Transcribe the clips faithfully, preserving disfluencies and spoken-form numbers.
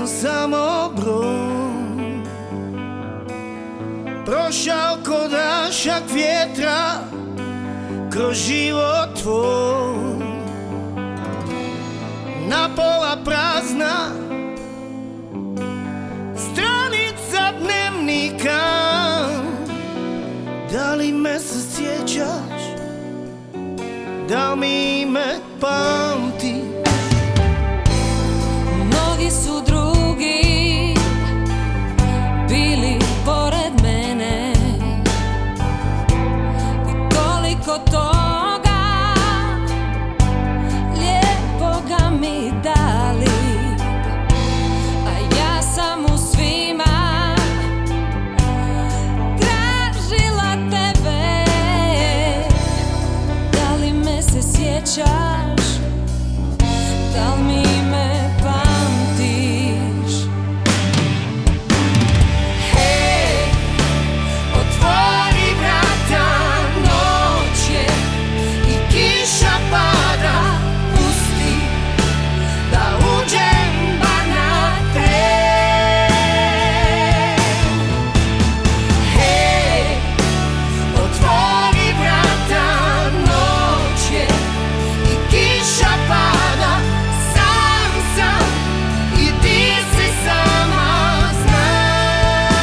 sam samo broj, prošao ko dašak vjetra kroz život tvoj. Na pola prazna stranica dnevnika, da li me se sjećaš, da li mi me pamtiš? Mnogi su drugi bili pored mene i toliko toga lijepoga mi dali, a ja sam u svima tražila tebe. Da li me se sjećaš, da li mi me pamtiš? Hej, otvori vrata, noć je i kiša pada, pusti da uđem bar na tren. Hej, otvori vrata, noć je i kiša pada, sam sam i ti si sama, znam.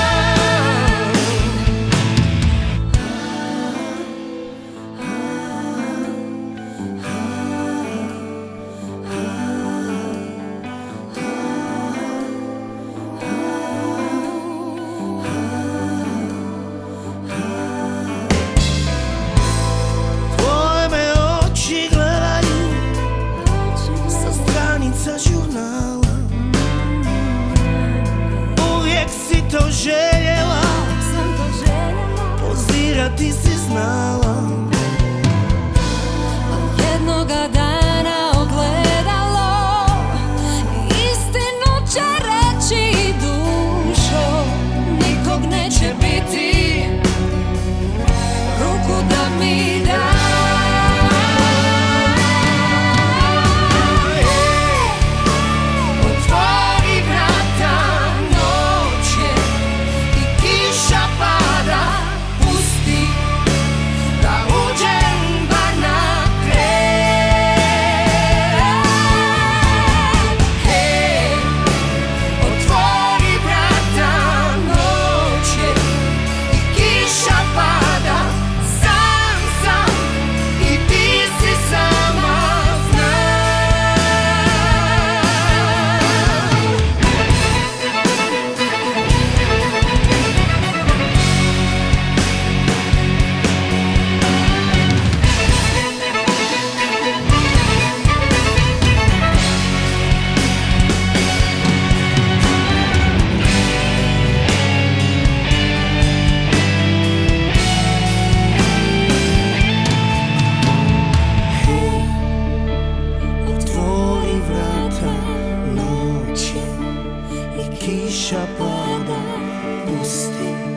Tvoje me oči gledaju sa stranica žurnala, uvijek si to željela, pozirati si znala. Jednoga dana ogledalo istinu će reći, dušo, nikog neće biti, ruku da mi da. Otvori vrata, noć je i kiša pada, pusti da uđem bar na tren. Hej, otvori vrata, noć je i kiša pada, sam sam i ti si sama, znam. Otvori vrata, noć je i kiša pada, pusti